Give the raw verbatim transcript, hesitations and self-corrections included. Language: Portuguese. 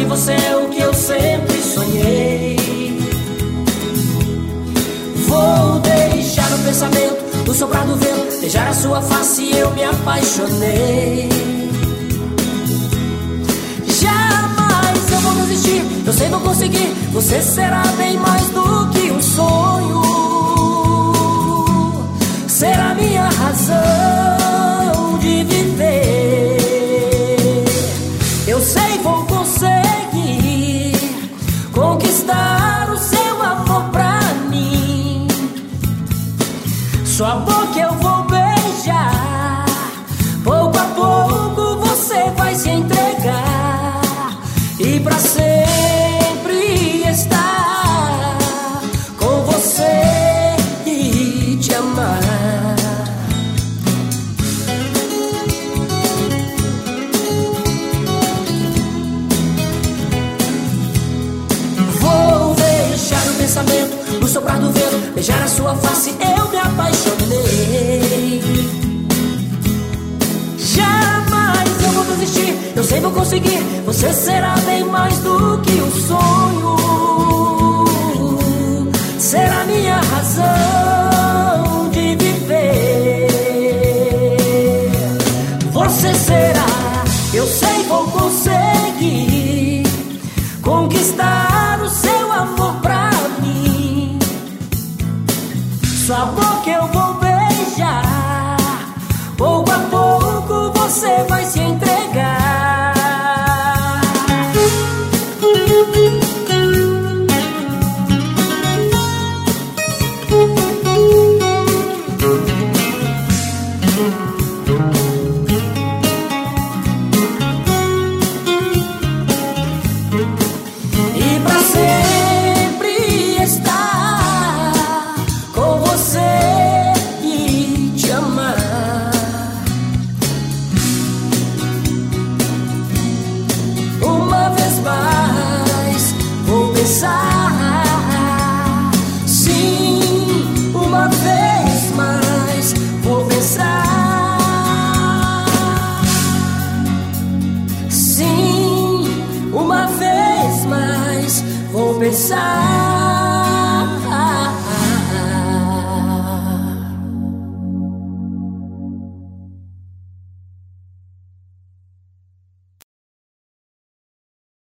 e você é o que eu sempre sonhei. Vou deixar o pensamento no soprar do vento, beijar a sua face e eu me apaixonei. Jamais eu vou desistir, eu sei vou conseguir. Você será bem mais do que um sonho. Será minha razão de viver. Eu sei vou conseguir conquistar o seu amor pra mim. Sua boca eu vou beijar, pouco a pouco você vai se entregar e pra sempre estar com você e te amar. Vou deixar o pensamento no soprar do vento, beijar a sua face, eu me apaixonei. Jamais eu vou desistir, eu sei vou conseguir. Você será bem mais do que um sonho. Será minha razão de viver. Você será, eu sei vou conseguir conquistar o seu amor pra mim. Sua boca eu vou beijar, pouco a pouco você vai se entregar. E pra sempre estar com você e te amar. Uma vez mais vou pensar. Sim, uma vez mais vou pensar. Sim, uma vez mais vou pensar.